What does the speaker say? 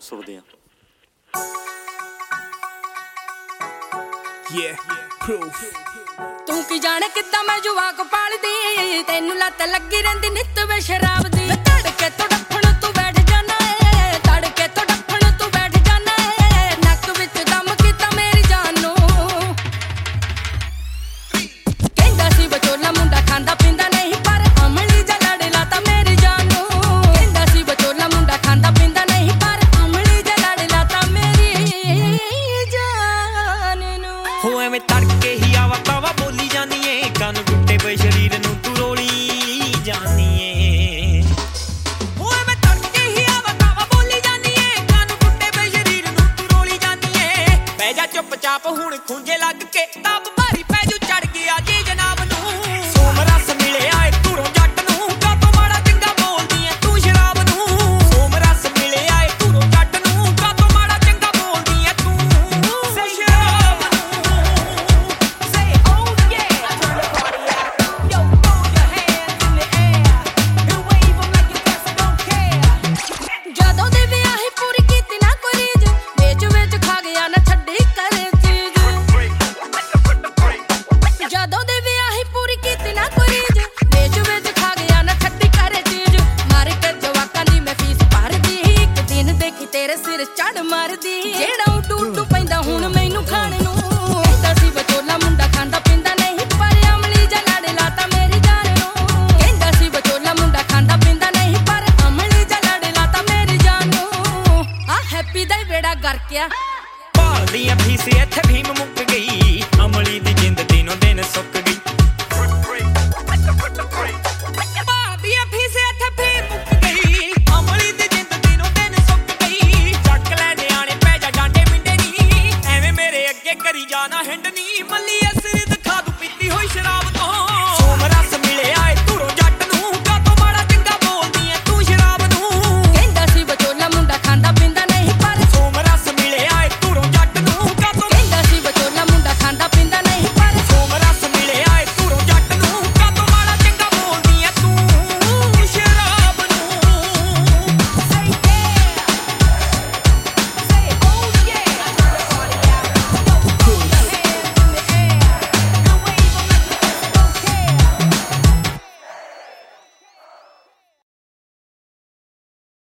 ਸੁਣਦੇ ਹਾਂ। ਤੂੰ ਕੀ ਜਾਣੇ ਕਿੱਦਾਂ ਮੈਂ ਜਵਾਕ ਪਾਲਦੀ, ਤੈਨੂੰ ਲੱਤ ਲੱਗੀ ਰਹਿੰਦੀ ਨਿੱਤ ਵੇ ਸ਼ਰਾਬ ਦੀ। ਤੜਕੇ ਤੋਂ ਡੱਫਣ ਤੂੰ ਬੈਠ ਜਾਣਾ ਏ, ਤੜਕੇ ਤੋਂ ਡੱਫਣ ਤੂੰ ਬੈਠ ਜਾਣਾ ਏ, ਨੱਕ ਵਿੱਚ ਦਮ ਕੀਤਾ ਮੇਰੀ ਜਾਨ ਨੂੰ। ਕਹਿੰਦਾ ਸੀ ਵਿਚੋਲਾ ਮੁੰਡਾ ਖਾਂਦਾ ਪੀਂਦਾ ਨਹੀਂ, ਪਰ ਅਮਲੀ ਜਿਹਾ ਲੜ ਲਾਤਾ ਮੇਰੀ ਜਾਨ ਨੂੰ। ਕਹਿੰਦਾ ਸੀ ਵਿਚੋਲਾ ਮੁੰਡਾ ਖਾਂਦਾ ਪੀਂਦਾ ਨਹੀਂ, ਪਰ ਅਮਲੀ ਜਿਹਾ ਲੜ ਲਾਤਾ ਮੇਰੀ ਜਾਨ ਨੂੰ। ਹੋ ਐਵੇਂ ਤੜਕੇ ਹੀ ਆਵਾ ਤਾਵਾ ਬੋਲੀ ਜਾਨੀ ਏ, ਕੰਨ ਟੁੱਟੇ ਪਏ ਸਰੀਰ ਨੂੰ ਤੂੰ ਰੋਲੀ ਜਾਨੀ ਏ। ਹੋ ਐਵੇਂ ਤੜਕੇ ਹੀ ਆਵਾ ਤਾਵਾ ਬੋਲੀ ਜਾਨੀ ਏ, ਕੰਨ ਟੁੱਟੇ ਪਏ ਸਰੀਰ ਨੂੰ ਤੂੰ ਰੋਲੀ ਜਾਨੀ ਏ। ਬਹਿ ਜਾ ਚੁੱਪ ਚਾਪ ਹੁਣ ਖੂੰਜੇ ਲੱਗ ਕੇ, ਤਾਪ ਭਾਰੀ ਪੈ ਜੂ ਚੜ ਗਿਆ ਜੀ ਜਨਾਬ ਨੂੰ। ਸੋਮ ਰਸ ਮਿਲਿਆ ਏ ਧੂਰੋਂ ਜੱਟ ਨੂੰ, ਕਾਤੋਂ ਮਾੜਾ ਚੰਗਾ ਬੋਲਦੀ ਏ ਤੂੰ ਸ਼ਰਾਬ ਨੂੰ। ਸੋਮ ਰਸ ਮਿਲਿਆ ਏ ਧੂਰੋਂ ਜੱਟ ਨੂੰ, ਕਾਤੋਂ ਮਾੜਾ ਚੰਗਾ ਬੋਲਦੀ ਏ ਤੂੰ ਸ਼ਰਾਬ ਨੂੰ। Say oh yeah, turn the party out. Yo, throw your hands in the air and wave 'em like you just don't care. ਜਦੋਂ ਦੇ ਵਿਆਹੀ ਪੂਰੀ ਕੀਤੀ ਨਾ ਕੋਈ ਰੀਝ, ਵਿੱਚ ਵਿੱਚ ਖਾ ਗਿਆ ਨਾ ਛੱਡੀ ਕਰੇ ਚੀਜ਼। ਜਦੋਂ ਦੇ ਵਿਆਹੀ ਪੂਰੀ ਕੀਤੀ ਨਾ ਕੋਈ ਰੀਝ, ਵਿੱਚ ਵਿੱਚ ਖਾ ਗਿਆ ਨਾ ਛੱਡੀ ਕਰੇ ਚੀਜ਼। ਮਾਰ ਕੇ ਜਵਾਕਾਂ ਦੀ ਮੈਂ ਫੀਸ ਭਰਦੀ, ਇੱਕ ਦਿਨ ਦੇਖੀ ਤੇਰੇ ਸਿਰ ਚੜ ਮਾਰਦੀ। ਜਿਹੜਾ ਉੱਡੂ ਉੱਡੂ ਪੈਂਦਾ ਹੁਣ ਮੈਨੂੰ ਖਾਣ ਨੂੰ। ਕਹਿੰਦਾ ਸੀ ਵਿਚੋਲਾ ਮੁੰਡਾ ਖਾਂਦਾ ਪੀਂਦਾ ਨਹੀਂ, ਪਰ ਅਮਲੀ ਜਿਹਾ ਲੜ ਲਾਤਾ ਮੇਰੀ ਜਾਨ ਨੂੰ। ਕਹਿੰਦਾ ਸੀ ਵਿਚੋਲਾ ਮੁੰਡਾ ਖਾਂਦਾ ਪੀਂਦਾ ਨਹੀਂ, ਪਰ ਅਮਲੀ ਜਿਹਾ ਲੜ ਲਾਤਾ ਮੇਰੀ ਜਾਨ ਨੂੰ। ਆ ਹੈਪੀ ਦਾ ਹੀ ਬੇੜਾ ਗਰਕਿਆ। ਭਾਲਦੀ ਆ ਫੀਸ ਇੱਥੇ ਭੀਮ ਮੁੱਕ ਗਈ, ਅਮਲੀ ਦੀ ਜਿੰਦ ਦਿਨੋਂ ਦਿਨ ਸੁੱਕ ਗਈ।